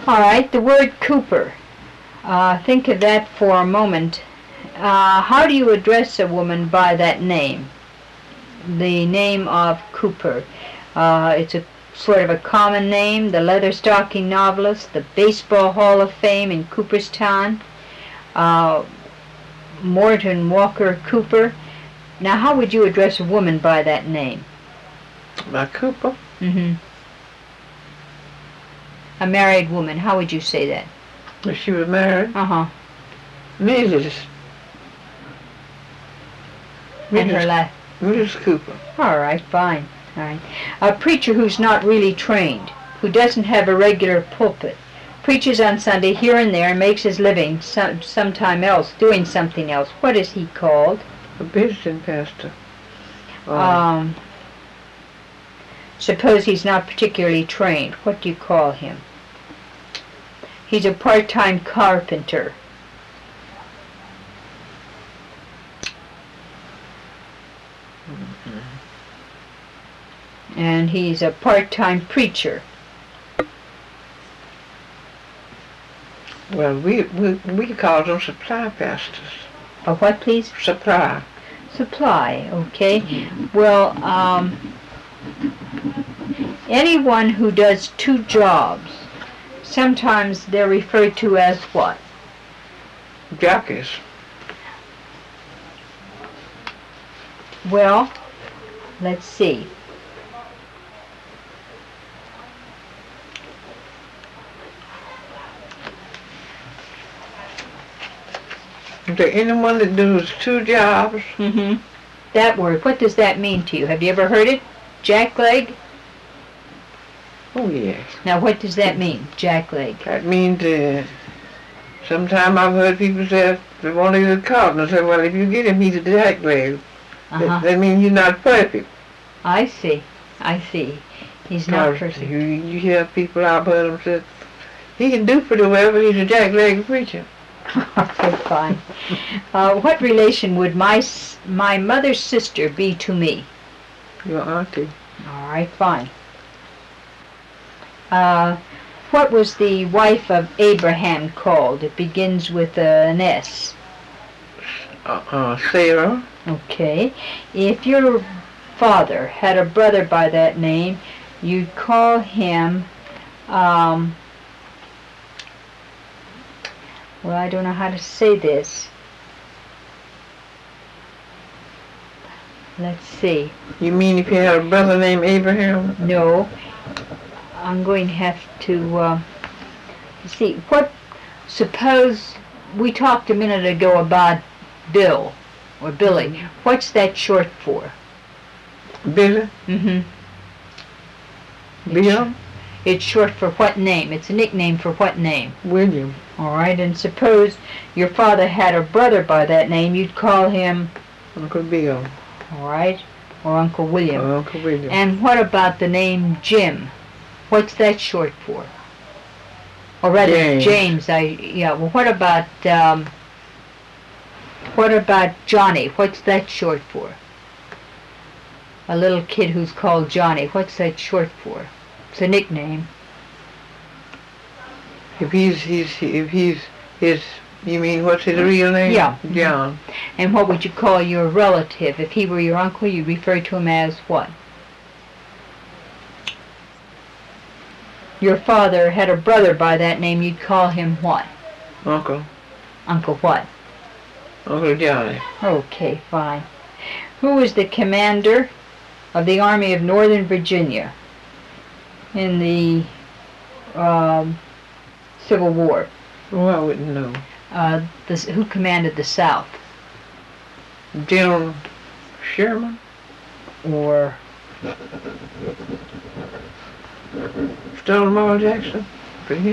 All right, the word Cooper. Think of that for a moment. How do you address a woman by that name? The name of Cooper. It's a sort of a common name. The leather-stocking novelist, the Baseball Hall of Fame in Cooperstown, Morton Walker Cooper. Now, how would you address a woman by that name? By Cooper? Mm-hmm. A married woman, how would you say that? If she was married? Uh-huh. Mrs. And her last? Mrs. Cooper. All right, fine. All right. A preacher who's not really trained, who doesn't have a regular pulpit, preaches on Sunday here and there and makes his living sometime else, doing something else. What is he called? A visiting pastor. Suppose he's not particularly trained. What do you call him? He's a part-time carpenter. And he's a part-time preacher. Well, we call them supply pastors. A what, please? Supply. Supply, okay. Well, anyone who does two jobs, sometimes they're referred to as what? Jockeys. Well, let's see. Is there anyone that does two jobs? Mm-hmm. That word, what does that mean to you? Have you ever heard it? Jackleg? Oh, yes. Now, what does that mean, jackleg? That means sometimes I've heard people say if they want to get a card, and I say, well, if you get him, he's a jackleg. That means you're not perfect. I see. He's not perfect. You hear people out there them say, he can do pretty well, but he's a jackleg preacher. Okay, fine. What relation would my mother's sister be to me? Your auntie. All right, fine. What was the wife of Abraham called? It begins with an S. Sarah. Okay. If your father had a brother by that name, you'd call him, well, I don't know how to say this. Let's see. You mean if you had a brother named Abraham? No. I'm going to have to see. Suppose we talked a minute ago about Bill or Billy. What's that short for? Billy? Mm-hmm. Bill? It's short for what name? It's a nickname for what name? William. All right, and suppose your father had a brother by that name, you'd call him? Uncle Bill. All right, or Uncle William. Uncle William. And what about the name Jim? What's that short for? Or rather, James. Well, what about Johnny? What's that short for? A little kid who's called Johnny. What's that short for? It's a nickname. If he's you mean what's his real name? Yeah. John. And what would you call your relative? If he were your uncle, you'd refer to him as what? Your father had a brother by that name, you'd call him what? Uncle. Uncle what? Uncle Johnny. Okay, fine. Who was the commander of the Army of Northern Virginia in the Civil War? Oh, I wouldn't know. Who commanded the South? General Sherman? Or Stonewall Jackson?